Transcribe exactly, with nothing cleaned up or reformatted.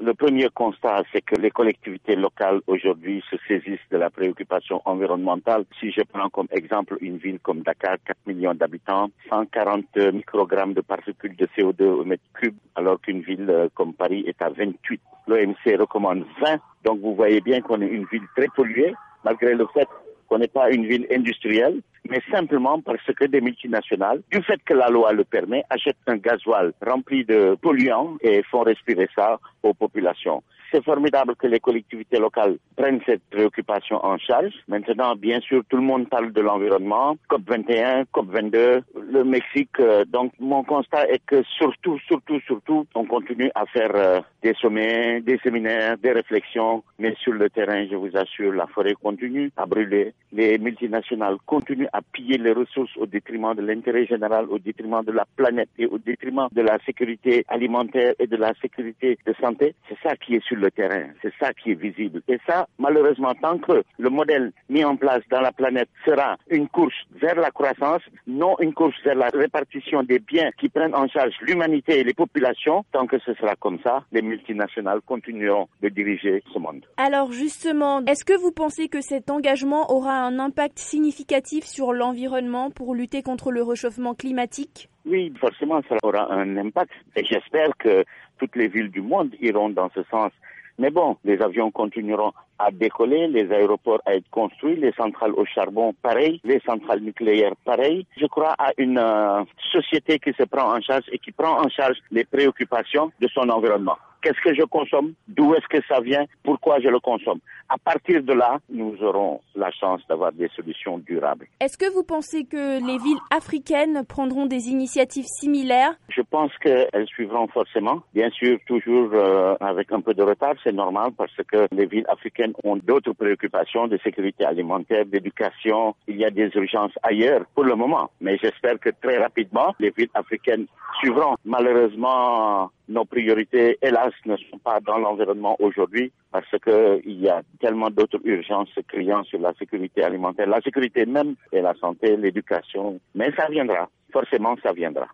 Le premier constat, c'est que les collectivités locales aujourd'hui se saisissent de la préoccupation environnementale. Si je prends comme exemple une ville comme Dakar, quatre millions d'habitants, cent quarante microgrammes de particules de C O deux au mètre cube, alors qu'une ville comme Paris est à vingt-huit. L'O M C recommande vingt. Donc vous voyez bien qu'on est une ville très polluée, malgré le fait qu'on n'est pas une ville industrielle, mais simplement parce que des multinationales, du fait que la loi le permet, achètent un gasoil rempli de polluants et font respirer ça aux populations. C'est formidable que les collectivités locales prennent cette préoccupation en charge. Maintenant, bien sûr, tout le monde parle de l'environnement, C O P vingt et un, C O P vingt-deux, le Mexique. Euh, donc, mon constat est que surtout, surtout, surtout, on continue à faire euh, des sommets, des séminaires, des réflexions. Mais sur le terrain, je vous assure, la forêt continue à brûler. Les multinationales continuent à piller les ressources au détriment de l'intérêt général, au détriment de la planète et au détriment de la sécurité alimentaire et de la sécurité de santé. C'est ça qui est sur le terrain, c'est ça qui est visible. Et ça, malheureusement, tant que le modèle mis en place dans la planète sera une course vers la croissance, non une course vers la répartition des biens qui prennent en charge l'humanité et les populations, tant que ce sera comme ça, les multinationales continueront de diriger ce monde. Alors justement, est-ce que vous pensez que cet engagement aura un impact significatif sur l'environnement pour lutter contre le réchauffement climatique ? Oui, forcément, ça aura un impact. Et j'espère que toutes les villes du monde iront dans ce sens. Mais bon, les avions continueront à décoller, les aéroports à être construits, les centrales au charbon, pareil, les centrales nucléaires, pareil. Je crois à une euh, société qui se prend en charge et qui prend en charge les préoccupations de son environnement. Qu'est-ce que je consomme? D'où est-ce que ça vient? Pourquoi je le consomme? À partir de là, nous aurons la chance d'avoir des solutions durables. Est-ce que vous pensez que les villes africaines prendront des initiatives similaires? Je pense qu'elles suivront forcément. Bien sûr, toujours euh, avec un peu de retard, c'est normal parce que les villes africaines ont d'autres préoccupations de sécurité alimentaire, d'éducation. Il y a des urgences ailleurs pour le moment. Mais j'espère que très rapidement, les villes africaines suivront. Malheureusement, nos priorités, hélas, ne sont pas dans l'environnement aujourd'hui parce qu'il y a tellement d'autres urgences criant sur la sécurité alimentaire, la sécurité même et la santé, l'éducation. Mais ça viendra. Forcément, ça viendra.